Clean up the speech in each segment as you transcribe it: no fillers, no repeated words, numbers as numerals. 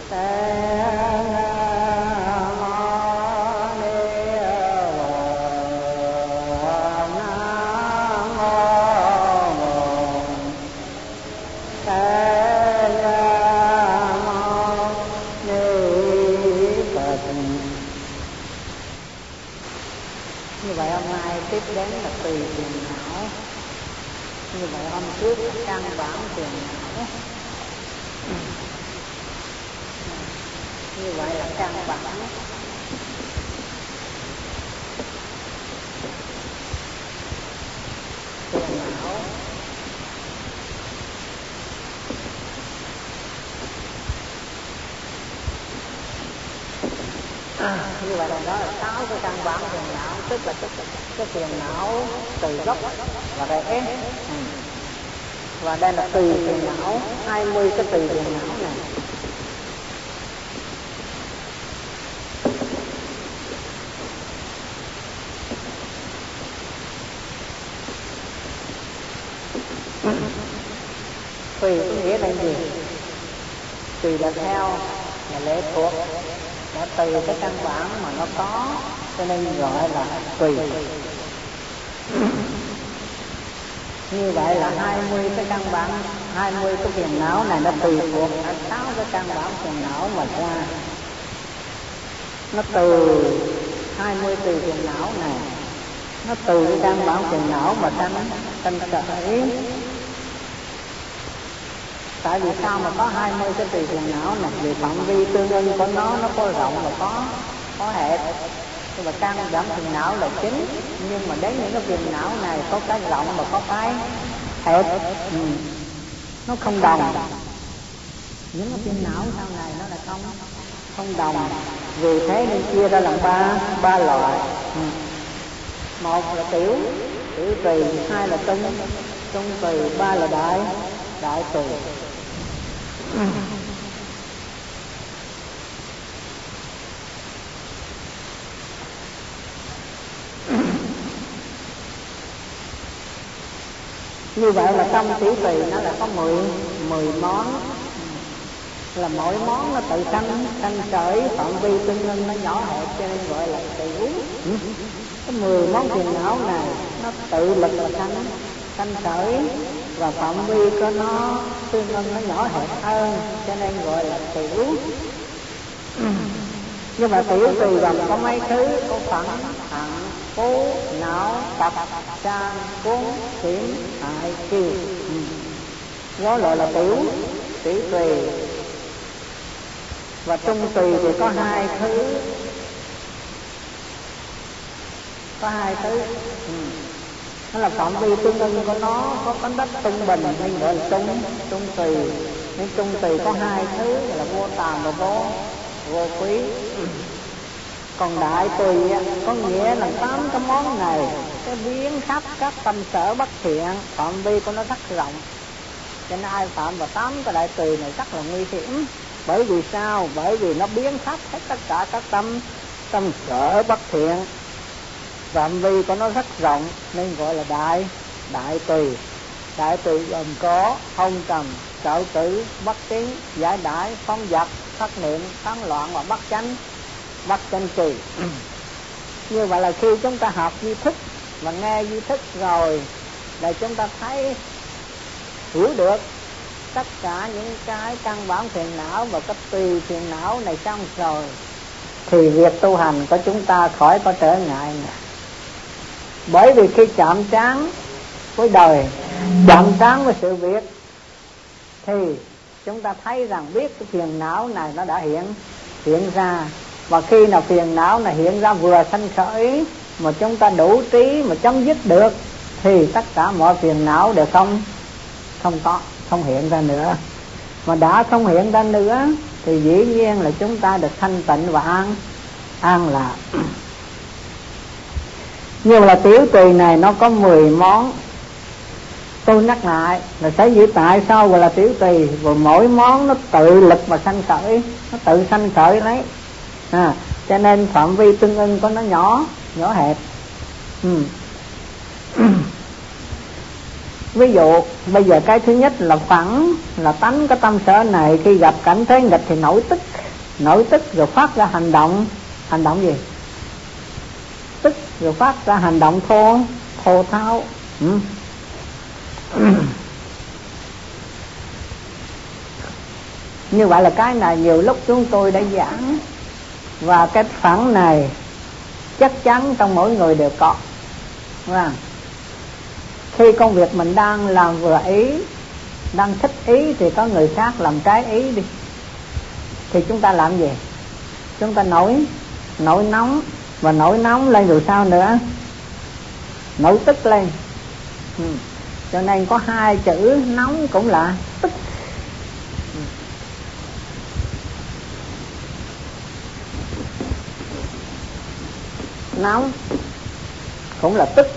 Như vậy hôm nay tiếp đến là tùy phiền não. Như vậy hôm trước là căn bản phiền não. Như vậy là căn bản. Phiền não. Như vậy là đó là 6 cái căn bản phiền não, tức là cái phiền não từ gốc và rễ. Và đây là tùy phiền não, 20 cái tùy phiền não này. Tùy có nghĩa là gì? Tùy là theo, là lệ thuộc, đã tùy cái căn bản mà nó có, cho nên gọi là tùy. Như vậy là 20 cái căn bản, 20 cái phiền não này nó tùy thuộc 6 cái căn bản phiền não mà ra. Nó từ 20 tùy phiền não này, nó từ cái căn bản phiền não mà sanh khởi. Tại vì sao mà có 20 cái tùy phiền não này? Vì phạm vi tương ưng của nó có rộng và có hẹp. Nhưng mà căn bản phiền não là chính, nhưng mà đến những cái phiền não này có cái rộng và có cái hẹp, nó không đồng. Những cái phiền não sau này nó là không đồng. Vì thế nên chia ra làm ba loại. Một là tiểu tùy, hai là trung tùy, ba là đại tùy. Như vậy là trong tiểu tùy nó là có 10 món, là mỗi món nó tự sanh khởi, phạm vi tương ưng nó nhỏ hẹp, cho nên gọi là tiểu. Cái 10 món phiền não này nó tự lực là sanh khởi, và phạm vi của nó tương ưng nó nhỏ hẹp hơn, cho nên gọi là tiểu. Nhưng mà tiểu tùy gồm có mấy thứ? Có phẳng, thẳng, phú, não, tập, sang, cuốn, khiếm, hại, kiều. Đó gọi là tiểu tùy. Và trung tùy thì có hai thứ. Nó là phạm vi tương ưng của nó có tánh đất trung bình nên gọi là trung tùy. Nên trung tùy có hai thứ là vô tàm và vô quý. Còn đại tùy có nghĩa là 8 cái món này, cái biến khắp các tâm sở bất thiện, phạm vi của nó rất rộng. Cho nên ai phạm vào 8 cái đại tùy này rất là nguy hiểm. Bởi vì sao? Bởi vì nó biến khắp hết tất cả các tâm sở bất thiện, phạm vi của nó rất rộng nên gọi là đại tùy. Đại tùy gồm có hôn trầm, sợ tử, bất tín, giải đãi, phóng dật, thất niệm, tán loạn và bất chánh trì. Như vậy là khi chúng ta học duy thức và nghe duy thức rồi là chúng ta thấy hiểu được tất cả những cái căn bản phiền não và cái tùy phiền não này xong rồi, thì việc tu hành của chúng ta khỏi có trở ngại nữa. Bởi vì khi chạm trán với đời, chạm trán với sự việc, thì chúng ta thấy rằng biết cái phiền não này nó đã hiện ra. Và khi nào phiền não này hiện ra vừa sanh khởi mà chúng ta đủ trí mà chấm dứt được, thì tất cả mọi phiền não đều không hiện ra nữa. Mà đã không hiện ra nữa thì dĩ nhiên là chúng ta được thanh tịnh và an lạc. Nhưng là tiểu tùy này nó có 10 món. Tôi nhắc lại là sẽ giữ tại sao gọi là tiểu tùy. Và mỗi món nó tự lực mà sanh khởi, nó tự sanh khởi lấy. Cho nên phạm vi tương ưng của nó nhỏ hẹp. Ví dụ bây giờ cái thứ nhất là phẫn, là tánh cái tâm sở này khi gặp cảnh thế nghịch thì nổi tức rồi phát ra hành động. Hành động gì? Tức rồi phát ra hành động thô tháo. Như vậy là cái này nhiều lúc chúng tôi đã giảng, và cái phẫn này chắc chắn trong mỗi người đều có. Khi công việc mình đang làm vừa ý, đang thích ý thì có người khác làm trái ý đi, thì chúng ta làm gì? Chúng ta nổi nóng, và nổi nóng lên rồi sao nữa? Nổi tức lên. Cho nên có hai chữ nóng cũng là tức. Nóng cũng là tức.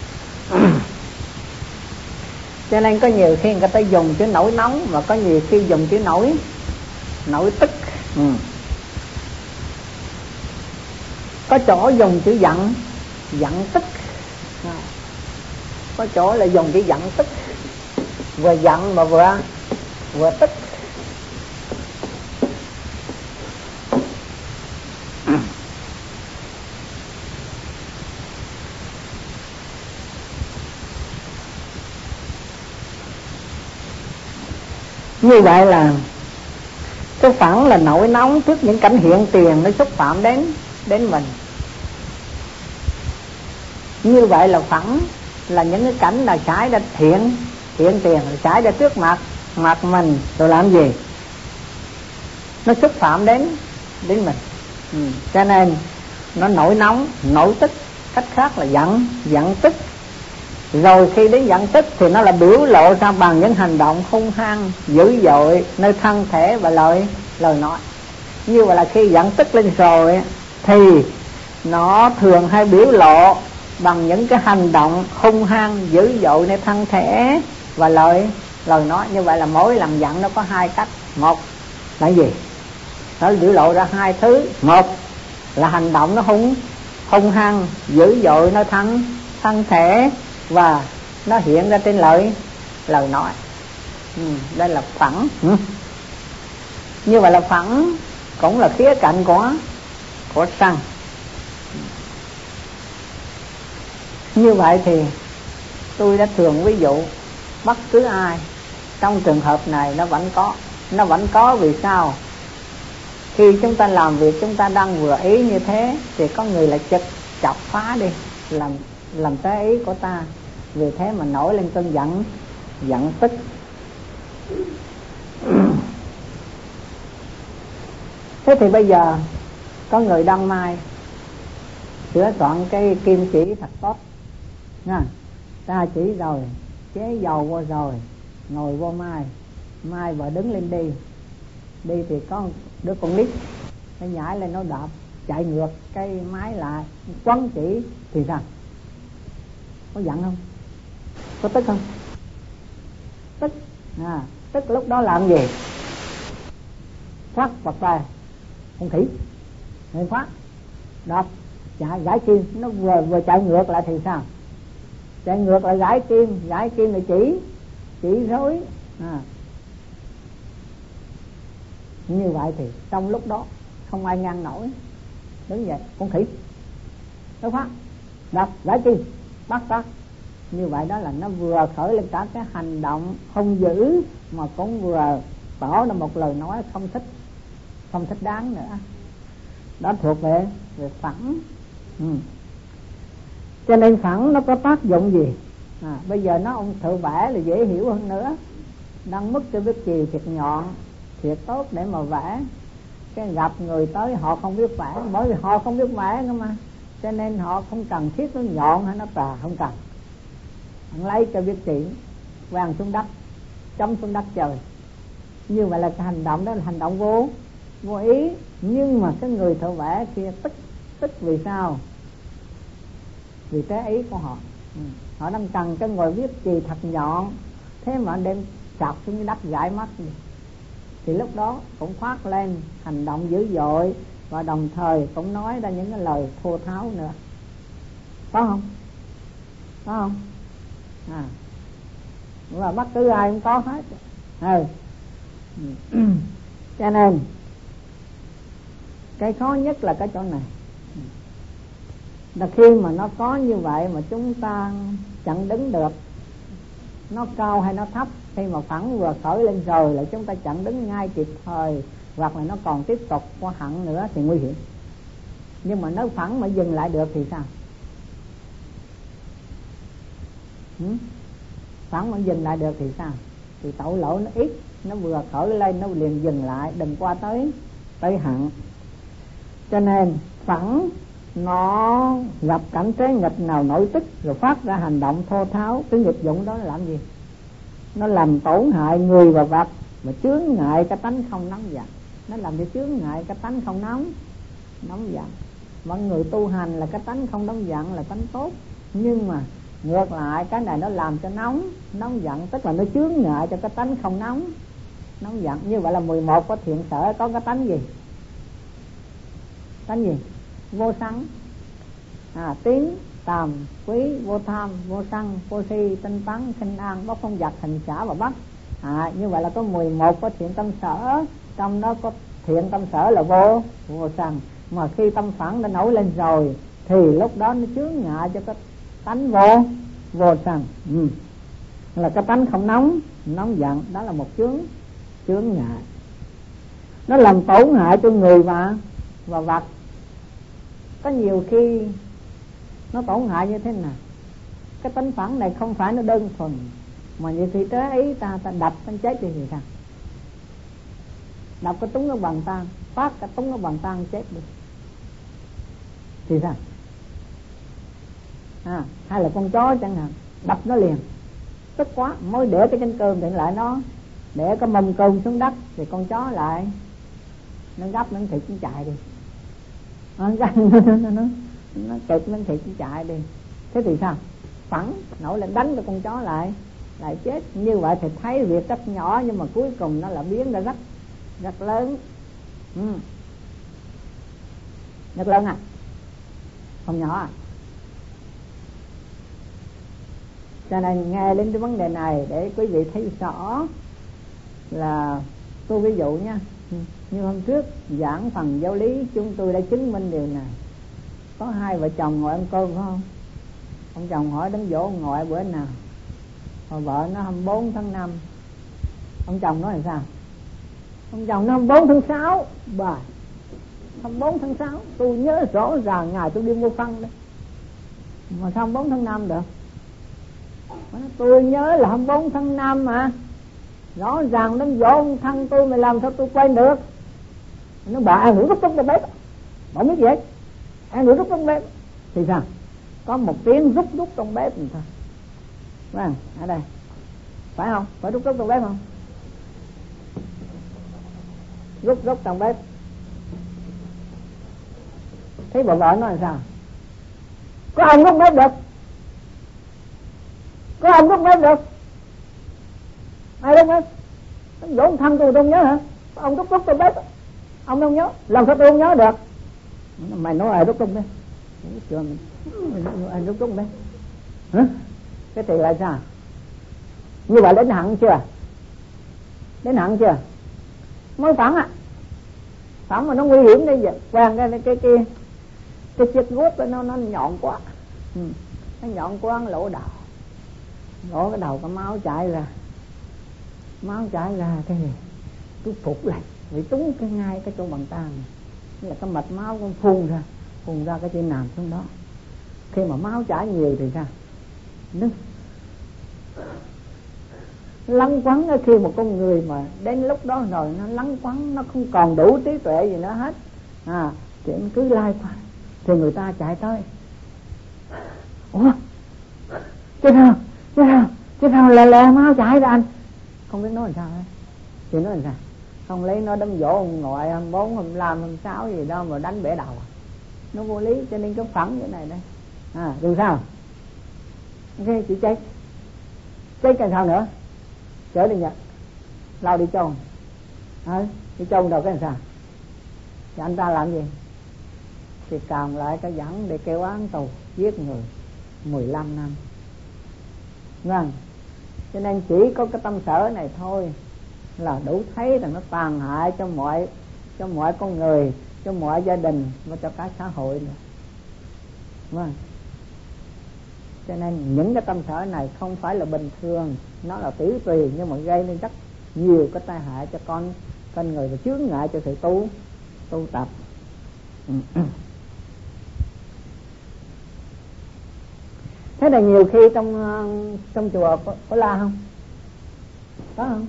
Cho nên có nhiều khi người ta dùng chữ nổi nóng, và có nhiều khi dùng chữ nổi tức. Có chỗ dùng chữ giận tức, có chỗ là dùng chữ giận tức, vừa giận mà vừa tức. Như vậy là cái phẫn là nổi nóng trước những cảnh hiện tiền nó xúc phạm đến mình. Như vậy là phẫn là những cái cảnh là xảy ra hiện tiền, xảy ra trước mặt mình, rồi làm gì? Nó xúc phạm đến mình. Cho nên nó nổi nóng, nổi tức, cách khác là giận tức. Rồi khi đến giận tức thì nó là biểu lộ ra bằng những hành động hung hăng, dữ dội nơi thân thể và lời nói. Như vậy là khi giận tức lên rồi thì nó thường hay biểu lộ bằng những cái hành động hung hăng, dữ dội nơi thân thể và lời nói. Như vậy là mỗi lần giận nó có hai cách. Một là gì? Nó biểu lộ ra hai thứ. Một là hành động nó hung hăng, dữ dội nơi thân thể, và nó hiện ra trên lời nói. Đây là phẫn. Như vậy là phẫn cũng là khía cạnh của sân. Như vậy thì tôi đã thường ví dụ bất cứ ai trong trường hợp này nó vẫn có. Vì sao? Khi chúng ta làm việc chúng ta đang vừa ý như thế thì có người lại chọc phá đi, làm trái ý của ta, vì thế mà nổi lên cơn giận tức. Thế thì bây giờ có người đang mai sửa soạn cái kim chỉ thật tốt nha, ta chỉ rồi chế dầu vô rồi ngồi vô mai và đứng lên đi thì có đứa con nít nó nhảy lên nó đạp chạy ngược cái máy lại quấn chỉ thì sao? Có giận không? Có tức không? Tức lúc đó làm gì? Phát vật tay con khỉ người phát đập chạy gãi kim, nó vừa chạy ngược lại thì sao? Chạy ngược lại gãi kim là chỉ rối. Như vậy thì trong lúc đó không ai ngăn nổi, đứng dậy con khỉ nó phát đập gãi kim bắt. Như vậy đó là nó vừa khởi lên cả cái hành động hung dữ, mà cũng vừa tỏ ra một lời nói không thích đáng nữa. Đó thuộc về phẫn. Cho nên phẫn nó có tác dụng gì? Bây giờ ông thợ vẽ là dễ hiểu hơn nữa. Đang mất cái viết chì thiệt nhọn, thiệt tốt để mà vẽ. Cái gặp người tới họ không biết vẽ, bởi vì họ không biết vẽ cơ mà, cho nên họ không cần thiết nó nhọn hay nó tà, không cần. Hắn lấy cái viết chì vàng xuống đất, chấm xuống đất trời. Như vậy là cái hành động đó là hành động vô ý. Nhưng mà cái người thợ vẽ kia tức vì sao? Vì trái ý của họ. Họ đang cần cái ngồi viết chì thật nhọn, thế mà anh đem chọc xuống đất gãi mắt đi, thì lúc đó cũng phát lên hành động dữ dội, và đồng thời cũng nói ra những cái lời thô tháo nữa. Có không? mà bất cứ ai cũng có hết. Cho nên cái khó nhất là cái chỗ này, là khi mà nó có như vậy mà chúng ta chẳng đứng được, nó cao hay nó thấp, khi mà phẳng vừa khởi lên rồi là chúng ta chẳng đứng ngay kịp thời, hoặc là nó còn tiếp tục qua hẳn nữa thì nguy hiểm. Nhưng mà nếu phẳng mà dừng lại được thì sao? Phẳng mà dừng lại được thì sao? Thì tội lỗi nó ít, nó vừa khởi lên nó liền dừng lại, đừng qua tới hẳn. Cho nên phẳng nó gặp cảnh trái nghịch nào nổi tức rồi phát ra hành động thô tháo, cái nghịch dụng đó nó làm gì? Nó làm tổn hại người và vật, mà chướng ngại cái tánh không nóng giận. Nó làm cho chướng ngại cái tánh không nóng giận. Mọi người tu hành là cái tánh không nóng giận là tánh tốt, nhưng mà ngược lại cái này nó làm cho nóng giận, tức là nó chướng ngại cho cái tánh không nóng giận. Như vậy là 11 có thiện sở có cái tánh gì? Tánh gì? Vô sân, tín, tàm, quý, vô tham, vô sân, vô si, tinh tấn, khinh an, bất phong vật, hành xả và bất. Như vậy là có 11 có thiện tâm sở, trong đó có thiện tâm sở là vô sân. Mà khi tâm phẳng đã nổi lên rồi thì lúc đó nó chướng ngại cho cái tánh vô sân, là cái tánh không nóng giận, đó là một chướng ngại. Nó làm tổn hại cho người và vật. Có nhiều khi nó tổn hại như thế nào? Cái tánh phẳng này không phải nó đơn thuần, mà như khi trái ý ta đập nó chết đi thì sao? Đập cái túng nó bằng tan, phát cái túng nó bằng tan chết đi thì sao? Hay là con chó chẳng hạn, đập nó liền, tức quá, mới để cái chén cơm thì lại nó để cái mâm cơm xuống đất thì con chó lại nó gấp miếng thịt nó chạy đi, nó kịch miếng thịt nó chạy đi. Thế thì sao? Phẳng nổi lên đánh cho con chó lại chết. Như vậy thì thấy việc rất nhỏ nhưng mà cuối cùng nó là biến ra rất lớn. Rất lớn không nhỏ Cho nên nghe đến cái vấn đề này để quý vị thấy rõ là tôi ví dụ nha, như hôm trước giảng phần giáo lý chúng tôi đã chứng minh điều này. Có hai vợ chồng ngồi ăn cơm phải không? Ông chồng hỏi đến dỗ ông ngoại bữa nào, mà vợ nó 24 tháng 5. Ông chồng nói là sao? Ông chồng nó 24 tháng 6. Bà 24 tháng 6 tôi nhớ rõ ràng ngày tôi đi mua phân đấy, mà sao 24 tháng 5 được? Tôi nhớ là 24 tháng 5 mà, rõ ràng đến dỗ ông thân tôi mà làm sao tôi quên được. Nó bà ăn rửa rút trong bếp, bà biết gì hết, ăn rửa rút trong bếp thì sao? Có một tiếng rút trong bếp thì thôi. Vâng, ở đây phải không? Phải rút trong bếp không? Rút trong bếp. Thế bà vợ nói là sao? Có ông rút bếp được? Có ông rút bếp được? Ai rút bếp? Dỗ ông thân tôi không nhớ hả? Ông rút trong bếp, ông không nhớ, làm sao tôi không nhớ được? Mày nói ai rút trong bếp? Anh rút trong bếp hả? Cái thì là sao? Như vậy đến hẳn chưa? Đến hẳn chưa? Mới phẳng phẳng mà nó nguy hiểm đi vậy. Quen cái chiếc guốc nó nhọn quá, nó nhọn quá, nó lỗ cái đầu cái máu chảy ra cái gì tôi phục lại vì túng cái ngay cái chỗ bằng tan là cái mạch máu cũng phun ra cái trên nằm xuống đó. Khi mà máu chảy nhiều thì sao? Nó lắng quắn. Khi một con người mà đến lúc đó rồi nó lắng quắn, nó không còn đủ trí tuệ gì nữa hết, chuyện cứ lai qua thì người ta chạy tới, ủa chứ sao lè máu chảy ra anh, không biết nói làm sao hết. Thì nói làm sao? Không lấy nó đâm dỗ ông ngoại 24, 25, 26 gì đó mà đánh bể đầu, nó vô lý. Cho nên cái phẳng như này đây rồi sao? Cái chị chết cái sao nữa? Chở đi Nhật, lao đi chôn, đi chôn đâu cái làm sao? Thì anh ta làm gì? Thì cầm lại cái dẫn để kêu án tù giết người 15 năm. Vâng, Cho nên chỉ có cái tâm sở này thôi là đủ thấy rằng nó tàn hại cho mọi con người, cho mọi gia đình và cho cả xã hội nữa. Vâng. Cho nên những cái tâm sở này không phải là bình thường, nó là tiểu tùy nhưng mà gây nên rất nhiều cái tai hại cho con người và chướng ngại cho sự tu tập. Thế là nhiều khi trong chùa có la không? Có không?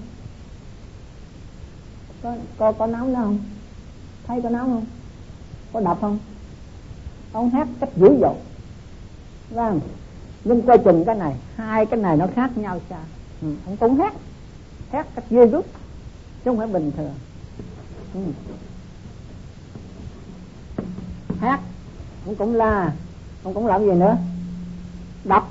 Có náo nữa không? Thấy có náo không? Có đập không? Ông hát cách dữ dội. Vâng. Nhưng coi chừng cái này, hai cái này nó khác nhau sao? Ông cũng hát cách ghê rút, chứ không phải bình thường. Hát, ông cũng la, ông cũng làm gì nữa? Đập.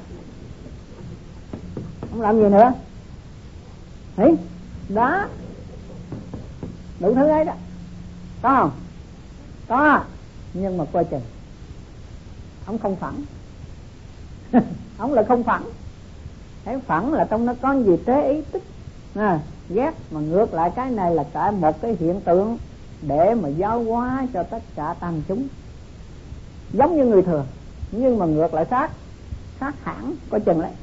Ông làm gì nữa? Đấy, đá, đủ thứ ấy đó. Có không? Có. Nhưng mà coi chừng, ông không phẳng. Ông là không phẳng. Thấy phẳng là trong nó có gì tế ý tức ghét, mà ngược lại cái này là cả một cái hiện tượng để mà giáo hóa cho tất cả tam chúng, giống như người thường, nhưng mà ngược lại khác hẳn. Coi chừng lại.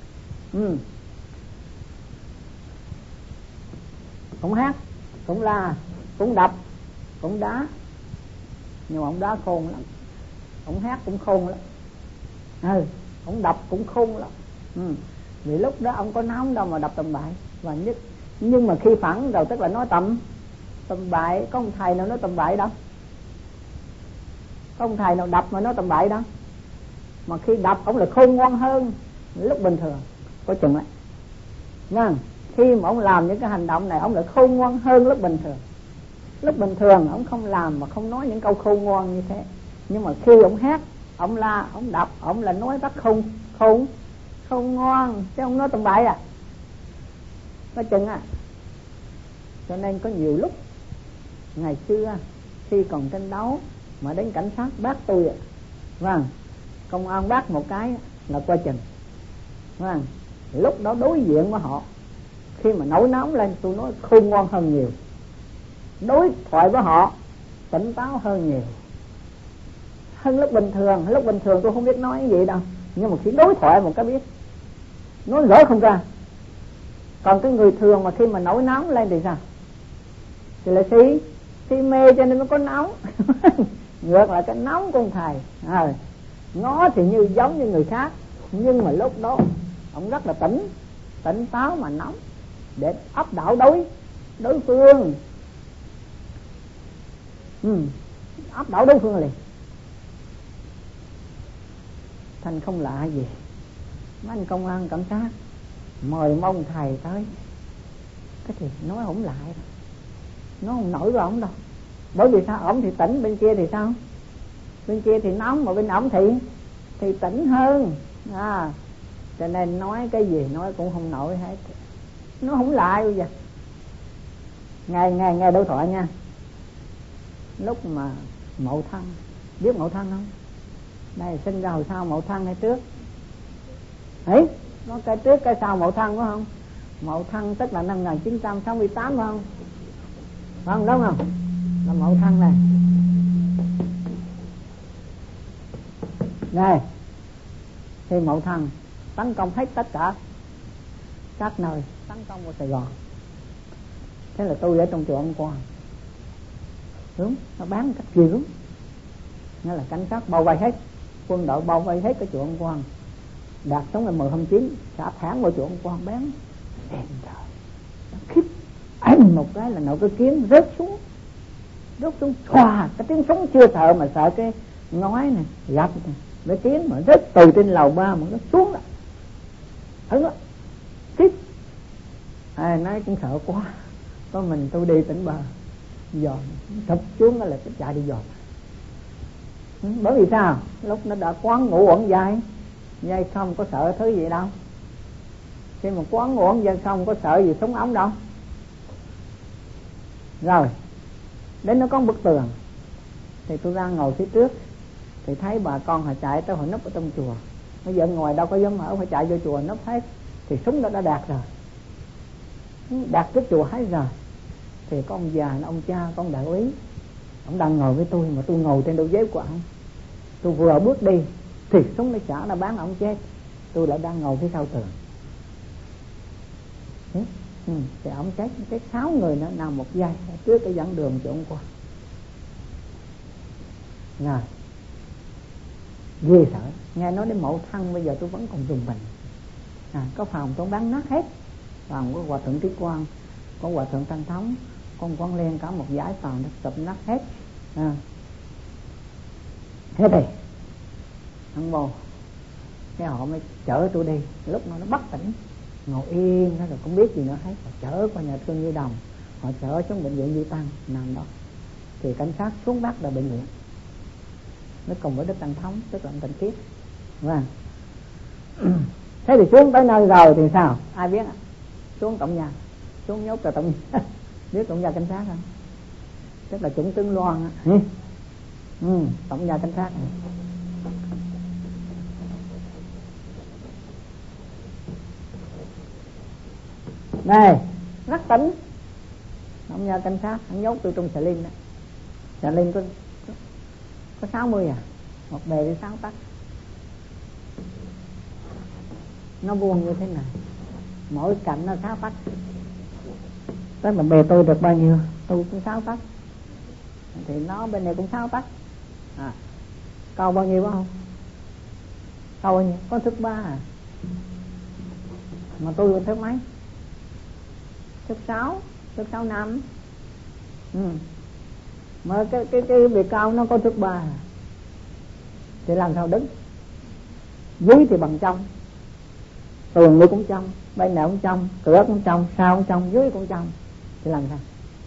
Cũng hát, cũng la, cũng đập, cũng đá. Nhưng mà ông đá khôn lắm, ông hát cũng khôn lắm. Ông đập cũng khôn lắm. Vì lúc đó ông có nóng đâu mà đập tầm bậy. Và nhưng mà khi phẳng rồi tức là nói tầm bậy. Có ông thầy nào nói tầm bậy đâu, có ông thầy nào đập mà nói tầm bậy đâu. Mà khi đập ông là khôn ngoan hơn lúc bình thường. Có chừng lại nha. Khi mà ông làm những cái hành động này, ông lại khôn ngoan hơn lúc bình thường. Lúc bình thường ông không làm mà không nói những câu khôn ngoan như thế. Nhưng mà khi ông hát, ông la, ông đập, ông là nói rất không ngoan, chứ không nói tầm bậy à. Có chừng à. Cho nên có nhiều lúc ngày xưa khi còn tranh đấu mà đến cảnh sát bắt tôi vâng, công an bắt một cái là coi chừng. Vâng, lúc đó đối diện với họ, khi mà nổi nóng lên tôi nói khôn ngoan hơn nhiều, đối thoại với họ tỉnh táo hơn nhiều, hơn lúc bình thường. Lúc bình thường tôi không biết nói cái gì đâu, nhưng mà khi đối thoại một cái biết, nói rõ không ra. Còn cái người thường mà khi mà nổi nóng lên thì sao? Thì là si mê cho nên nó có nóng. Ngược lại cái nóng của ông thầy nó thì như giống như người khác, nhưng mà lúc đó ông rất là tỉnh táo mà nóng để áp đảo đối phương. Áp đảo đối phương liền. Thành không lạ gì mấy anh công an cảnh sát mời mong thầy tới, cái thì nói không lại, nó không nổi với ổng đâu. Bởi vì sao? Ổng thì tỉnh, bên kia thì sao? Bên kia thì nóng, mà bên ổng thì tỉnh hơn cho nên nói cái gì nói cũng không nổi hết, nó không lại bây giờ. Nghe đối thoại nha. Lúc mà Mậu Thân, biết Mậu Thân không? Đây sinh ra hồi sau Mậu Thân hay trước? Ấy, nó cái trước cái sau Mậu Thân phải không? Mậu Thân tức là năm 1968 phải không? Phải không, đúng không? Là Mậu Thân này. Đây, thì Mậu Thân tấn công hết tất cả các nơi, tấn công vào Sài Gòn. Thế là tôi ở trong chùa Ông Quang, đúng, nó bán cách gì đúng, nghĩa là cảnh sát bao vây hết, quân đội bao vây hết cái chùa Ông Quang, đạt sống ngày 10/9 xả thẳng vào chùa Ông Quang bán. Em trời, khiếp, anh một cái là nổ cái kiếm rớt xuống, xoa, cái tiếng súng chưa sợ mà sợ cái ngói này gặp này, cái tiếng mà rớt từ trên lầu 3 mà nó xuống đó, thứ đó, khiếp. Nói cũng sợ quá, có mình tôi đi tỉnh bờ dòm sụp xuống đó là cái chạy đi dòm. Bởi vì sao? Lúc nó đã quán ngủ ẩn dây không có sợ thứ gì đâu. Khi mà quán ngủ ẩn dây không có sợ gì súng ống đâu. Rồi đến nó có một bức tường thì tôi ra ngồi phía trước, thì thấy bà con họ chạy tới họ núp ở trong chùa. Bây giờ ngoài đâu có dám mở, phải chạy vô chùa núp hết. thì súng nó đã đạt rồi, đạt cái chùa hết rồi. Thì có ông già, ông cha, có ông đại úy, ông đang ngồi với tôi mà tôi ngồi trên đôi dép của ông. Tôi vừa bước đi thì súng nó chả nó bắn ông chết, tôi lại đang ngồi phía sau tường. Thì ông chết, cái 6 người nó nằm một giây trước cái dẫn đường chỗ ông qua. Rồi ghê sợ, nghe nói đến mộ thân bây giờ tôi vẫn còn rùng mình. Có phòng tôi bán nát hết, phòng có hòa thượng Trí Quang, có hòa thượng Thanh Thống, con Quang Liên, cả một dãy phòng nó sụp nát hết. Thế thì ông bồ cái họ mới chở tôi đi, lúc nó bất tỉnh ngồi yên đó rồi không biết gì nữa hết, họ chở qua nhà thương Nhi Đồng, họ chở xuống bệnh viện Duy Tăng nằm đó. Thì cảnh sát xuống bắt là bệnh viện, nó cùng với Đức Tăng Thống, tức là ông Tịnh Khiết. Thế thì xuống tới nơi rồi thì sao ai biết? Xuống tổng nhà, xuống nhốt vào tổng nhà. Biết tổng nhà cảnh sát không? Tức là chúng tướng Loan á. Tổng nhà cảnh sát này. Này rất tỉnh, tổng nhà cảnh sát hắn nhốt tôi trong xà lim đó. Xà lim có 60 một bề đi 6 tấc. Nó vuông như thế này, mỗi cạnh nó 6 tấc. Tức là bề tôi được bao nhiêu, tôi cũng 6 tấc, thì nó bên này cũng 6 tấc. Cao bao nhiêu không? Cao bao nhiêu? Có thước 3 mà tôi thước mấy? Thước 6, thước 6,5. Mà cái bề cao nó có thước 3 thì làm sao đứng? Dưới thì bằng trong, tường nó cũng trong, bên này cũng trong, cửa cũng trong, sau cũng trong, dưới cũng trong, thì làm sao?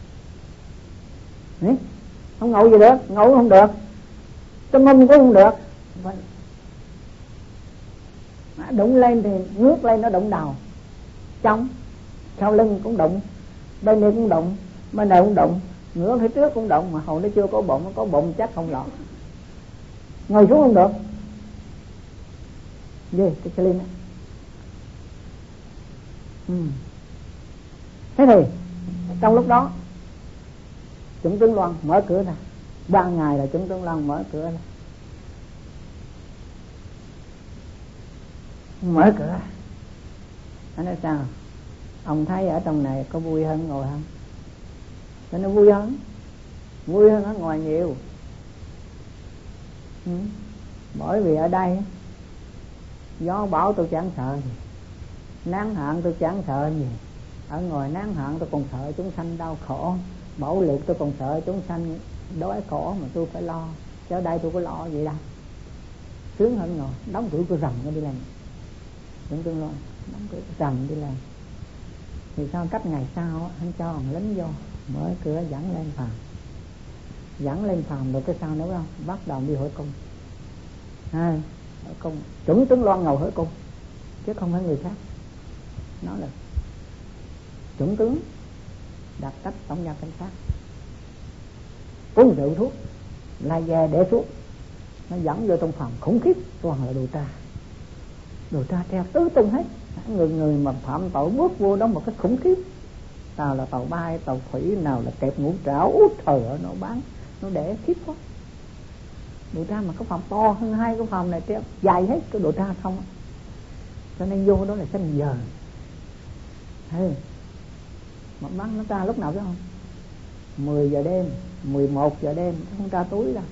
Không ngồi gì được, ngồi không được, trong mông cũng không được. Đụng lên thì ngước lên nó đụng đầu, trong, sau lưng cũng đụng, bên này cũng đụng, bên này cũng đụng, ngửa phía trước cũng đụng, mà hồi nó chưa có bụng, nó có bụng chắc không lọt. Ngồi xuống không được. Gì cái slim ấy. Thế thì trong lúc đó chúng tướng Loan mở cửa ra, 3 ngày là chúng tướng Loan mở cửa ra. Mở cửa, anh nói sao? Ông thấy ở trong này có vui hơn ngồi không? Cho nó vui hơn ở ngoài nhiều. Bởi vì ở đây gió bão tôi chẳng sợ gì, nắng hạn tôi chẳng sợ gì. Ở ngoài nắng hạn tôi còn sợ chúng sanh đau khổ, bão liệt tôi còn sợ chúng sanh đói khổ mà tôi phải lo. Chứ ở đây tôi có lo gì đâu, sướng hơn ngồi. Đóng cửa tôi rầm nó đi làm, chúng tôi lo đóng cửa rầm đi làm. Thì sau cách ngày sau anh cho thằng lính vô mở cửa dẫn lên phòng rồi cái sao nữa không? Bắt đầu đi hỏi cung. Hỏi cung, chuẩn tướng Loan ngồi hỏi cung chứ không phải người khác. Nó là chuẩn tướng đặt cách tổng gia cảnh sát, uống rượu thuốc, lai ve để thuốc, nó dẫn vô trong phòng khủng khiếp, toàn là đồ tra treo tứ tung hết. Người mà phạm tội bước vô đó một cái khủng khiếp. Nào là tàu bay, tàu thủy, nào là kẹp ngũ trảo, trời ơi nó bán, nó để khiếp quá. Đồ tra mà có phòng to hơn 2 cái phòng này treo dài hết cái đồ tra không. Cho nên vô đó là xanh giờ. Mà bắn nó tra lúc nào biết không? 10 giờ đêm, 11 giờ đêm, không tra túi đâu.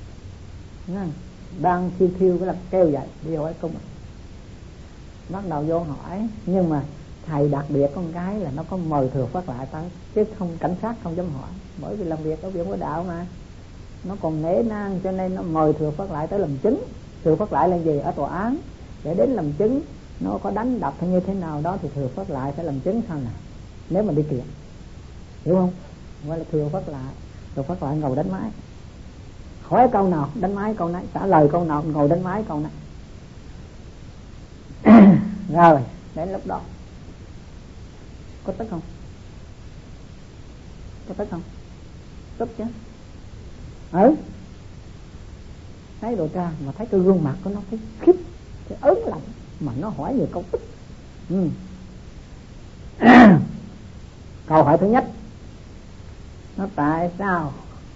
Đang thiêu cái là kêu dậy đi hỏi cung. Bắt đầu vô hỏi, nhưng mà thầy đặc biệt con cái là nó có mời Thừa Phát Lại tới, chứ không cảnh sát không dám hỏi, bởi vì làm việc ở viện của đạo mà nó còn nể nang, cho nên nó mời Thừa Phát Lại tới làm chứng. Thừa Phát Lại là gì? Ở tòa án để đến làm chứng, nó có đánh đập hay như thế nào đó thì Thừa Phát Lại sẽ làm chứng sau này nếu mà đi kiện, hiểu không? Gọi là Thừa Phát Lại. Thừa Phát Lại ngồi đánh máy, hỏi câu nào đánh máy câu nấy, trả lời câu nào ngồi đánh máy câu nấy. Rồi đến lúc đó có tức không? Có tức không? Tức chứ. Thấy đồ tra mà thấy cái gương mặt của nó thấy khiếp, cái ớn lạnh, mà nó hỏi nhiều câu tức. Câu hỏi thứ nhất, nó tại sao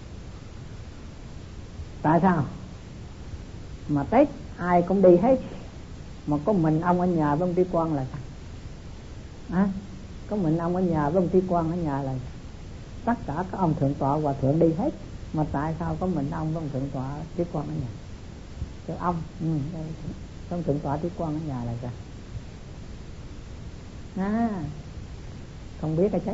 mà Tết ai cũng đi hết mà có mình ông ở nhà với ông Trí Quang là sao? Có mình ông ở nhà với ông Trí Quang ở nhà là tất cả các ông thượng tọa hòa thượng đi hết, mà tại sao có mình ông với ông thượng tọa Trí Quang ở nhà? Cái ông ông thượng tọa Trí Quang ở nhà là sao? Không biết cái chết.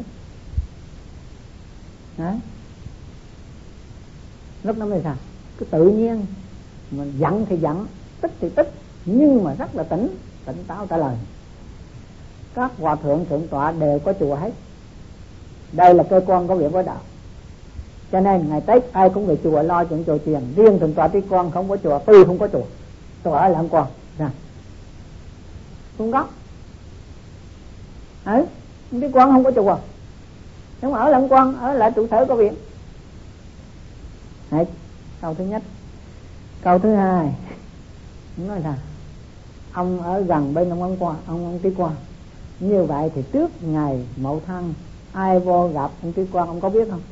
Lúc đó mới sao? Cứ tự nhiên mình giận thì giận, tức thì tức, nhưng mà rất là tỉnh táo trả lời. Các hòa thượng thượng tọa đều có chùa hết, đây là cơ quan có việc với đạo, cho nên ngày Tết ai cũng về chùa lo chuyện chùa chiền. Riêng thượng tọa Trí Quang không có chùa, tôi không có chùa, tôi ở Lạng Quang Cung Gốc. Trí Quang không có chùa, nhưng mà ở Lạng Quang ở lại trụ sở có viện. Đấy, câu thứ nhất. Câu thứ hai nói là ông ở gần bên ông Trí Quang, như vậy thì trước ngày Mậu Thân ai vô gặp ông Trí Quang ông có biết không?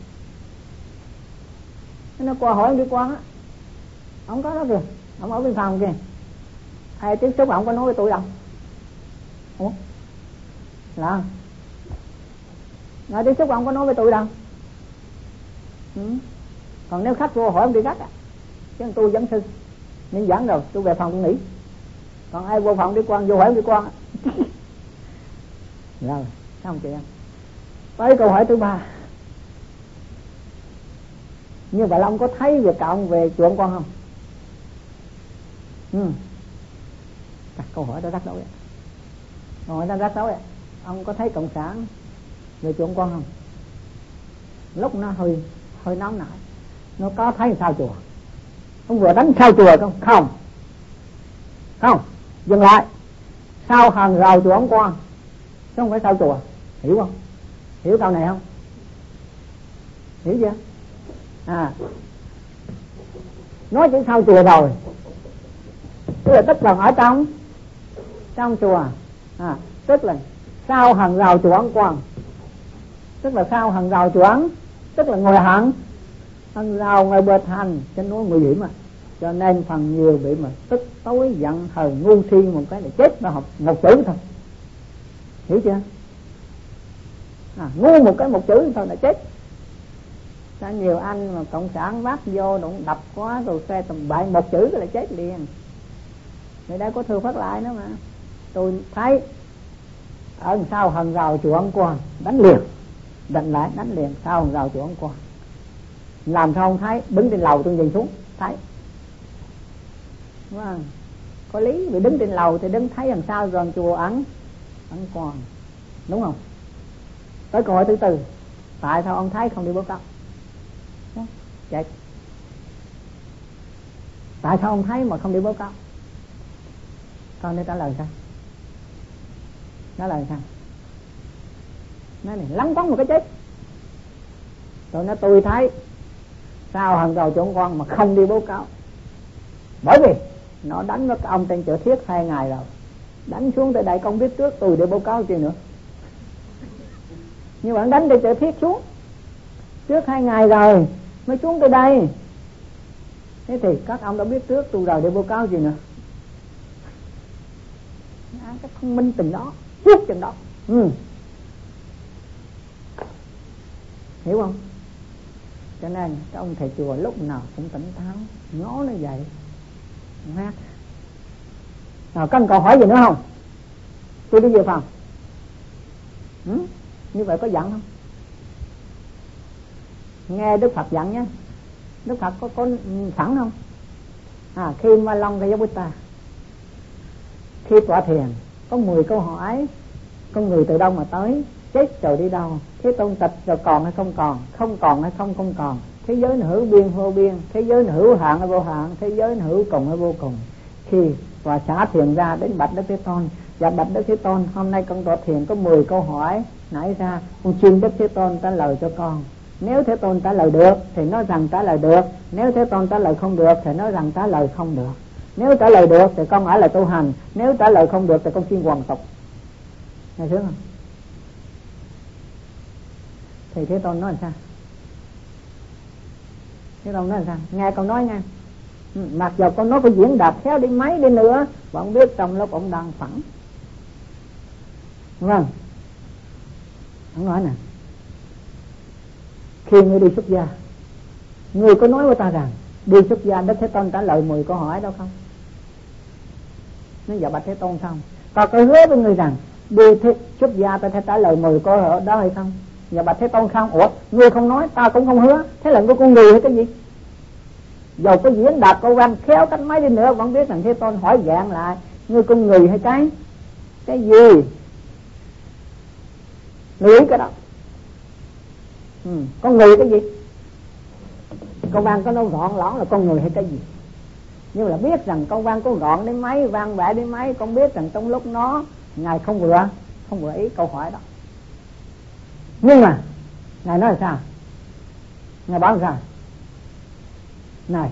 Nó qua hỏi ông Trí Quang á, ông có đó kìa, ông ở bên phòng kìa, ai tiếp xúc ông có nói với tôi đâu. Ủa là tiếp xúc ông có nói với tôi đâu. Còn nếu khách vô hỏi ông đi gắt chứ tôi dẫn sư nên dẫn rồi tôi về phòng tôi nghỉ, còn ai vô phòng Trí Quang vô hỏi ông Trí Quang rồi xong chuyện. Tới câu hỏi thứ ba, như vậy là ông có thấy việc cạo ông về chùa ông Quang không? Các câu hỏi đó rắc rối. Câu hỏi đó rắc rối. Ông có thấy cộng sản về chùa ông Quang không? Lúc nó hơi nóng nảy, nó có thấy sao chùa? Ông vừa đánh sao chùa không? Không, dừng lại. Sao hàng rào chùa ông Quang, chứ không phải sao chùa. Hiểu không? Hiểu câu này không? Hiểu chưa? Nói chữ sao chùa rồi, tức là tức là ở trong chùa, tức là sao hàng rào chùa ông Quang, tức là sao hàng rào chùa ông, tức là ngồi hàng rào ngoài bờ thành trên núi nguy hiểm cho nên phần nhiều bị mà tức tối giận hờn ngu si một cái là chết, nó học một chữ thôi. Hiểu chưa? Ngu một cái một chữ thôi là chết. Có nhiều anh mà cộng sản bắt vô đụng đập quá rồi xe tầm bậy một chữ là chết liền. Người đây có thư phát lại nữa mà. Tôi thấy ở sau hàng rào chùa ông Quang đánh liền, đánh liền sau hàng rào chùa ông Quang. Làm sao không thấy? Đứng trên lầu tôi nhìn xuống thấy. Vâng, có lý, vì đứng trên lầu thì đứng thấy làm sao gần chùa ẩn Quang, đúng không? Tới câu hỏi thứ tư, tại sao ông thấy không đi báo cáo? Chết. Tại sao ông thấy mà không đi báo cáo? Con đi trả lời sao? Nói này lắng quăng một cái chết. Rồi nó tôi thấy sao hàng rào chỗ ông Quang mà không đi báo cáo, bởi vì nó đánh với ông trên chợ Thiết 2 ngày rồi, đánh xuống tới đây con biết trước tôi để báo cáo chi nữa. Nhưng bạn đánh trên chợ Thiết xuống trước 2 ngày rồi mới xuống tới đây, thế thì các ông đã biết trước tôi rồi để báo cáo gì nữa. Cái thông minh từng đó, trước chừng đó. Hiểu không? Cho nên các ông thầy chùa lúc nào cũng tỉnh táo, ngó nó vậy hát. Nào có câu hỏi gì nữa không? Tôi đi về phòng. Như vậy có giận không? Nghe Đức Phật giận nhé. Đức Phật có sẵn không? Khi Ma Long Ra Buddha, khi tọa thiền có 10 câu hỏi: con người từ đâu mà tới, chết rồi đi đâu, Thế Tôn tịch rồi còn hay không còn, không còn hay không còn, thế giới là hữu biên vô biên, thế giới là hữu hạn hay vô hạn, thế giới là hữu cùng hay vô cùng. Khi tọa xả thiền ra đến bạch Đức Thế Tôn, dạ bạch Đức Thế Tôn, hôm nay con tọa thiền có 10 câu hỏi nãy ra, con xin Đức Thế Tôn trả lời cho con. Nếu Thế Tôn trả lời được thì nói rằng trả lời được, nếu Thế Tôn trả lời không được thì nói rằng trả lời không được. Nếu trả lời được thì con ở lại tu hành, nếu trả lời không được thì con xin hoàn tục. nghe sướng không? Thì Thế Tôn nói làm sao? Thế Tôn nói làm sao? Nghe câu nói nha. Mặc dù câu nói có diễn đạt khéo đi mấy đi nữa, bạn biết trong lúc ông đang phẳng, đúng không? Ông nói nè, khi ngươi đi xuất gia, ngươi có nói với ta rằng đi xuất gia Đức Thế Tôn trả lời 10 câu hỏi đâu không? Nói dạ bạch Thế Tôn không? Ta có hứa với ngươi rằng đi xuất gia ta sẽ trả lời 10 câu hỏi đó hay không? Dạ bạch Thế Tôn không? Ủa, ngươi không nói ta cũng không hứa, thế là ngươi con người hay cái gì? Dầu có diễn đạt câu văn khéo cách mấy đi nữa vẫn biết rằng Thế Tôn hỏi dạng lại, ngươi con người hay cái gì? Nghĩ cái đó. Con người cái gì? Câu văn có nói gọn lõn là con người hay cái gì? Nhưng là biết rằng câu văn có gọn đến mấy, văn vẽ đến mấy, con biết rằng trong lúc nó Ngài không vừa ý câu hỏi đó. Nhưng mà Ngài nói là sao? Ngài bảo là sao? Này,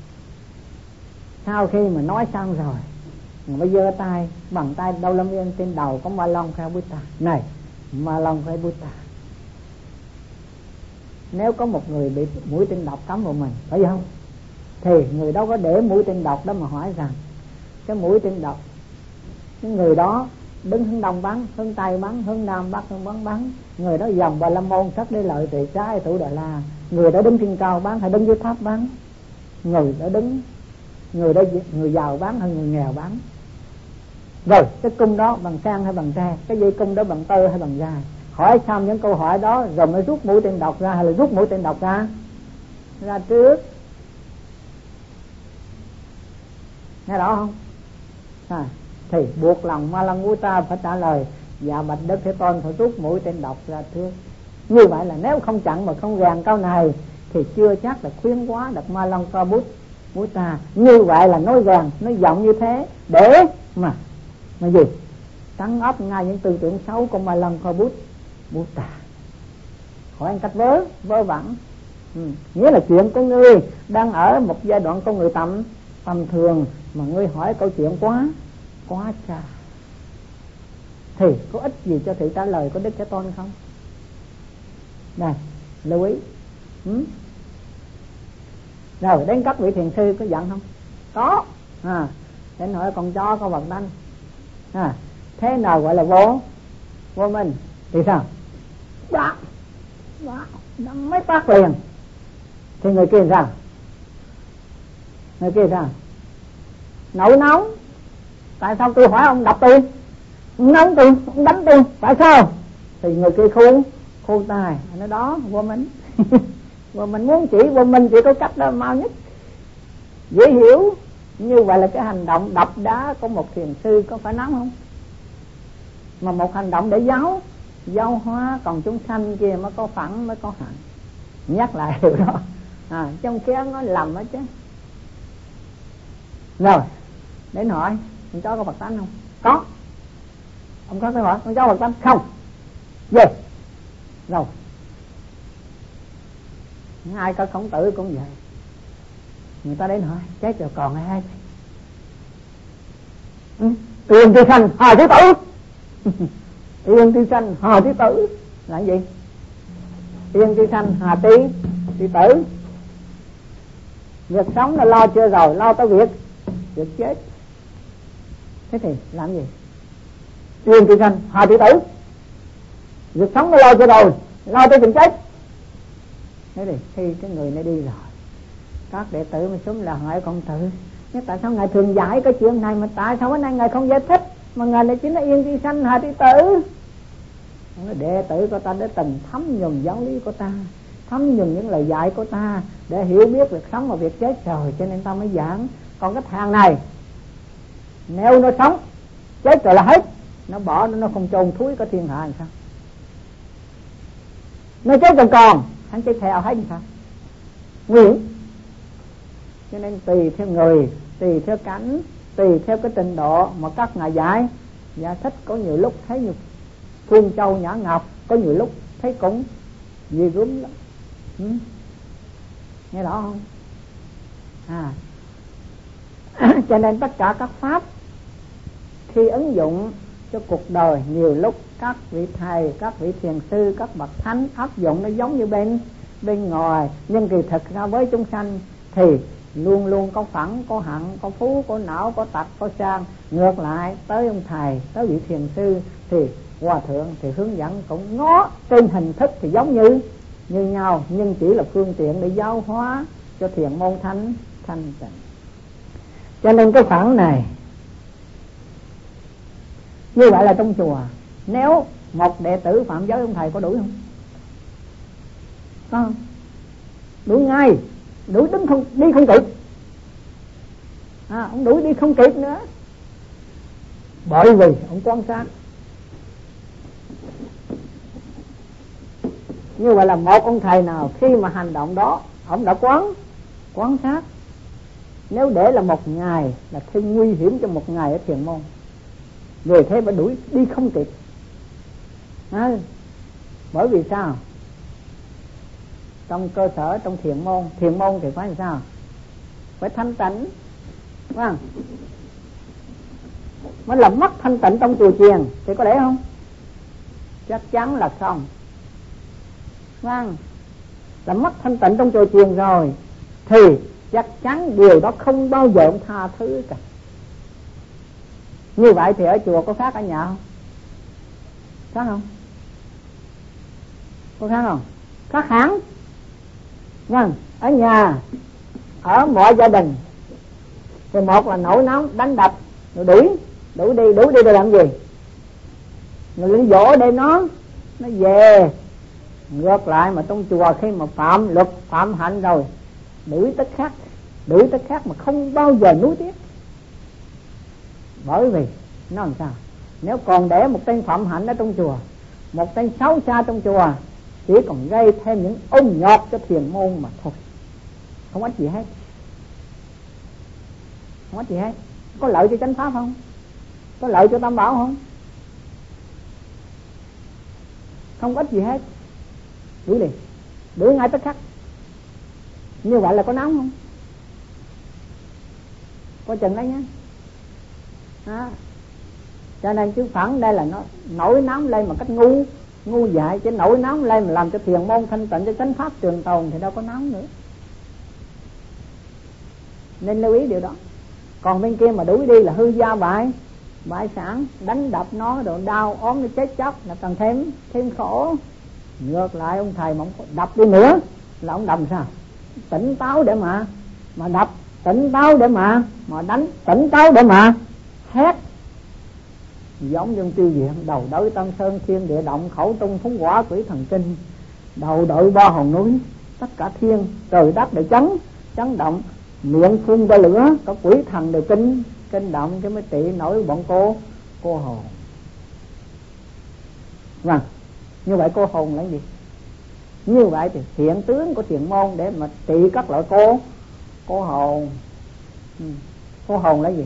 sau khi mà nói xong rồi, Ngài mới giơ tay, bằng tay Đâu Lâm Yên trên đầu có Ma Long Khai Buddha. Này, Ma Long Khai Buddha, nếu có một người bị mũi tên độc cắm vào mình, phải không? Thì người đó có để mũi tên độc đó mà hỏi rằng cái mũi tên độc, cái người đó đứng hướng đông bắn, hướng tây bắn, hướng nam bắc hướng bắn, người đó dòng Bà La Môn thất để lợi tỳ trái thủ Đà La, người đó đứng trên cao bắn hay đứng dưới thấp bắn, người giàu bắn hay người nghèo bắn. Rồi cái cung đó bằng sang hay bằng tre, cái dây cung đó bằng tơ hay bằng da. Hỏi xong những câu hỏi đó rồi mới rút mũi tên độc ra, hay là rút mũi tên độc ra trước. Nghe rõ không? Thì buộc lòng Ma Lăng Buddha phải trả lời dạ bạch Đức Thế Tôn, phải rút mũi tên độc ra trước. Như vậy là nếu không chặn mà không gàn câu này thì chưa chắc là khuyến quá được Ma Lăng Buddha. Như vậy là nói gàn, nói giọng như thế để mà gì? Trắng ấp ngay những tư tưởng xấu của Ma Lăng Buddha. Hỏi anh cách vớ vẩn. Nghĩa là chuyện của ngươi đang ở một giai đoạn con người tầm thường mà ngươi hỏi câu chuyện quá xa, thì có ích gì cho sự trả lời của Đức Thế Tôn không? Này, lưu ý. Rồi đến các vị thiền sư có giận không? Có. Đến hỏi con chó có vật đanh. Thế nào gọi là vô minh? Thì sao? Đó mới phát liền. Thì người kia sao? Nổi nóng. Tại sao tôi hỏi ông đập tôi, ông nóng tôi, ông đánh tôi, tại sao? Thì người kia khô tài. Nói đó vô minh. Và mình muốn chỉ vô minh chỉ có cách đó mau nhất, dễ hiểu. Như vậy là cái hành động đập đá của một thiền sư có phải nóng không? Mà một hành động để giáo hóa, còn chúng sanh kia mới có phẫn, mới có hận. Nhắc lại điều đó. Trong kia nói lầm đó chứ. Rồi đến hỏi con chó có Phật tánh không? Có. Ông có cái hỏi con chó Phật tánh không? Về. Rồi ai có Khổng Tử cũng vậy. Người ta đến hỏi chết rồi còn ai? Tiền Tri Sanh Hà Thế Tử. Tiền Tri Sanh Hà Thế Tử là cái gì? Tiền Tri Sanh Hà Thế Tử. Việc sống là lo chưa rồi, lo tới việc chết. Thế thì làm gì? Tiền Tri Sanh Hà Thế Tử. Việc sống là lo chưa rồi, lo tới việc chết. Thế thì khi cái người này đi rồi, các đệ tử mới xuống là hỏi Khổng Tử, nhưng tại sao ngài thường giải cái chuyện này mà tại sao bữa nay ngài không giải thích, mà ngài lại chính là Yên Tri Sanh Hà Thế Tử? Đệ tử của ta đã từng thấm nhuần giáo lý của ta, thấm nhuần những lời dạy của ta để hiểu biết việc sống và việc chết rồi, cho nên ta mới giảng. Còn cái thằng này nếu nó sống chết rồi là hết, nó bỏ nó không chôn thúi có thiên hạ làm sao? Nó chết còn hắn chết theo hết làm sao? Nguy hiểm. Cho nên tùy theo người, tùy theo cảnh, tùy theo cái trình độ mà các ngài giải thích. Có nhiều lúc thấy như Phương Châu Nhã Ngọc, có nhiều lúc thấy cũng gì gớm lắm. Nghe rõ không? Cho nên tất cả các pháp khi ứng dụng cho cuộc đời. Nhiều lúc các vị thầy, các vị thiền sư, các bậc thánh áp dụng nó giống như bên ngoài, nhưng kỳ thực ra với chúng sanh thì luôn luôn có phẫn, có hận, có phú, có não, có tật, có sang. Ngược lại tới ông thầy, tới vị thiền sư thì hòa thượng thì hướng dẫn cũng ngó trên hình thức thì giống như nhau, nhưng chỉ là phương tiện để giáo hóa cho thiền môn thanh tịnh. Cho nên cái phản này như vậy là trong chùa, nếu một đệ tử phạm giới ông thầy có đuổi không? Có không? Đuổi ngay, đuổi đứng không, đi không kịp. Ông đuổi đi không kịp nữa, bởi vì ông quan sát. Như vậy là một ông thầy nào khi mà hành động đó ông đã quan sát. Nếu để là một ngày là thêm nguy hiểm cho một ngày ở thiền môn, vì thế mà đuổi đi không kịp. Bởi vì sao? Trong cơ sở, trong thiền môn thì phải làm sao? Phải thanh tịnh, phải không? Mới làm mất thanh tịnh trong chùa chiền thì có để không? Chắc chắn là không. Vâng, làm mất thanh tịnh trong chùa chiền rồi thì chắc chắn điều đó không bao giờ ông tha thứ cả. Như vậy thì ở chùa có khác ở nhà không? Khác không? Có khác không? Khác hẳn. Vâng, ở nhà, ở mọi gia đình thì một là nổi nóng đánh đập rồi đuổi đi để làm gì? Rồi đi dỗ để nó về. Ngược lại mà trong chùa khi mà phạm luật phạm hạnh rồi đuổi tất khác mà không bao giờ nuối tiếc. Bởi vì nó làm sao? Nếu còn để một tên phạm hạnh ở trong chùa, một tên xấu xa trong chùa, chỉ còn gây thêm những ôm nhọt cho thiền môn mà thôi, không ích gì hết. Có lợi cho chánh pháp không? Có lợi cho tam bảo không? Không ích gì hết. Đuổi liền, đuổi ngay tức khắc. Như vậy là có nóng không? Có chừng đấy nhé. Cho nên chứ phản đây là nó nổi nóng lên mà cách ngu dại, chứ nổi nóng lên mà làm cho thiền môn thanh tịnh, cho chánh pháp trường tồn thì đâu có nóng nữa. Nên lưu ý điều đó. Còn bên kia mà đuổi đi là hư gia bại sản, đánh đập nó rồi đau ốm nó chết chóc là càng thêm khổ. Ngược lại ông thầy mà ông đập đi nữa là ông đập sao? Tỉnh táo để mà đập, tỉnh táo để mà đánh, tỉnh táo để mà hét. Giống như tiêu diện đầu đới Tân Sơn, thiên địa động, khẩu tung phúng quả quỷ thần kinh, đầu đội ba hòn núi, tất cả thiên trời đất đều chấn động, miệng phun ra lửa, có quỷ thần đều kinh động, cái mới trị nổi bọn cô hồn. Vâng, như vậy cô hồn là gì? Như vậy thì hiện tướng của thiền môn để mà trị các loại cô hồn. Cô hồn là gì?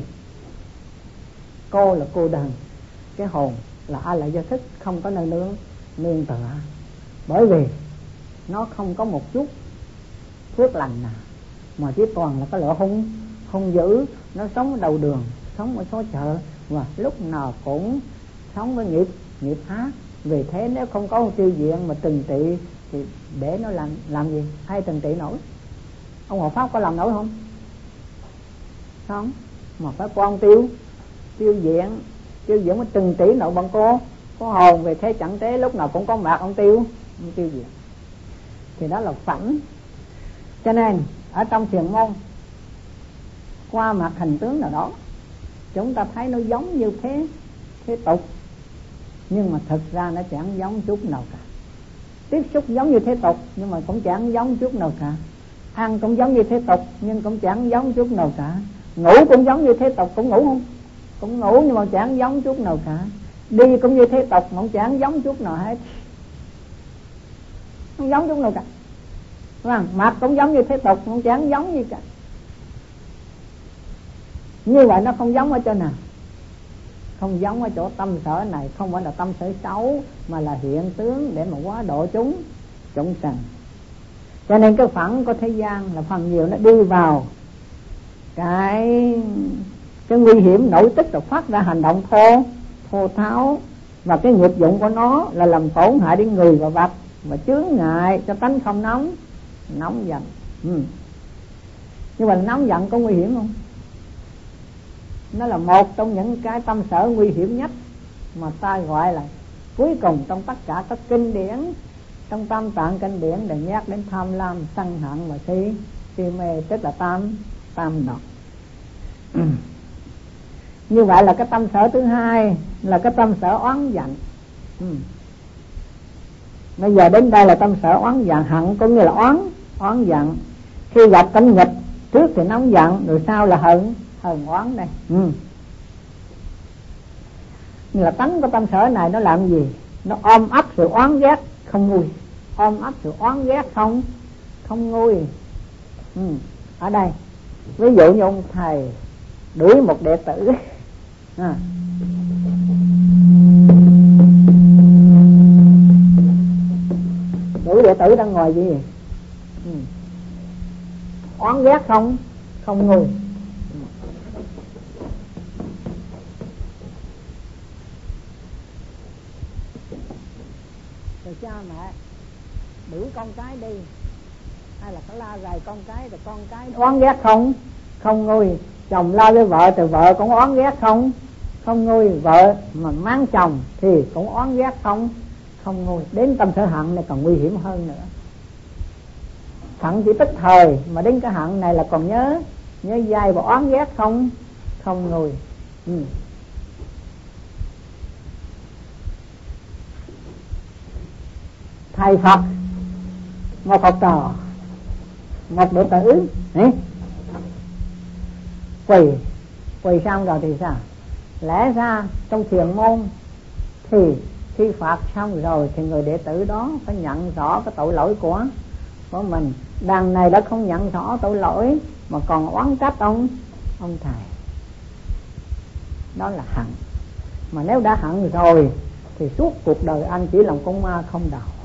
Cô là cô đơn, cái hồn là a lại do thức, không có nơi nương tựa. Bởi vì nó không có một chút phước lành nào, mà chỉ toàn là cái loại hung dữ. Nó sống ở đầu đường, sống ở xó chợ, và lúc nào cũng sống với nghiệp ác. Vì thế nếu không có một tiêu diện mà trừng trị thì để nó làm gì? Ai trừng trị nổi? Ông Hộ Pháp có làm nổi không? Không. Mà phải quan tiêu diện mới trừng trị nổi bằng cô hồn. Vì thế chẳng thế lúc nào cũng có mặt ông tiêu diện. Thì đó là phẳng. Cho nên ở trong thiền môn, qua mặt hình tướng nào đó chúng ta thấy nó giống như thế tục, nhưng mà thực ra nó chẳng giống chút nào cả. Tiếp xúc giống như thế tục nhưng mà cũng chẳng giống chút nào cả. Ăn cũng giống như thế tục nhưng cũng chẳng giống chút nào cả. Ngủ cũng giống như thế tục, cũng ngủ không? Cũng ngủ nhưng mà chẳng giống chút nào cả. Đi cũng như thế tục mà chẳng giống chút nào hết, không giống chút nào cả. Vâng, mặt cũng giống như thế tục mà chẳng giống gì cả. Như vậy nó không giống ở chỗ nào? Không giống ở chỗ tâm sở này, không phải là tâm sở xấu, mà là hiện tướng để mà hóa độ chúng sanh. Cho nên cái phẳng của thế gian là phần nhiều nó đi vào cái nguy hiểm nội tức, rồi phát ra hành động thô tháo, và cái nghiệp dụng của nó là làm tổn hại đến người và vật, và chướng ngại cho tánh không nóng giận. Nhưng mà nóng giận có nguy hiểm không? Nó là một trong những cái tâm sở nguy hiểm nhất mà ta gọi là cuối cùng trong tất cả các kinh điển, trong Tam Tạng kinh điển để nhắc đến tham lam, sân hận và si mê, tức là tam độc. Như vậy là cái tâm sở thứ hai là cái tâm sở oán giận. Bây giờ đến đây là tâm sở oán giận. Hận có nghĩa là oán giận. Khi gặp cảnh nghịch, trước thì nóng giận, rồi sau là hờn oán đây. Nhưng là tánh của tâm sở này nó làm gì? Nó ôm ấp sự oán ghét không nguôi. Ôm ấp sự oán ghét không nguôi. Ở đây ví dụ như ông thầy đuổi một đệ tử, đuổi đệ tử đang ngồi gì, oán ghét không nguôi. Rồi cha mẹ đuổi con cái đi, hay là có la rầy con cái, rồi con cái oán ghét không nguôi. Chồng la với vợ thì vợ cũng oán ghét không nguôi. Vợ mà mắng chồng thì cũng oán ghét không nguôi. Đến tâm sở hận này còn nguy hiểm hơn nữa. Hận chỉ tức thời, mà đến cái hận này là còn nhớ dai và oán ghét không nguôi. Thầy Phật, một Phật trò, một đệ tử quỳ xong rồi thì sao? Lẽ ra trong thiền môn thì khi phạt xong rồi thì người đệ tử đó phải nhận rõ cái tội lỗi của mình. Đằng này đã không nhận rõ tội lỗi mà còn oán trách ông thầy. Đó là hận. Mà nếu đã hận rồi thì suốt cuộc đời anh chỉ làm con ma không đầu.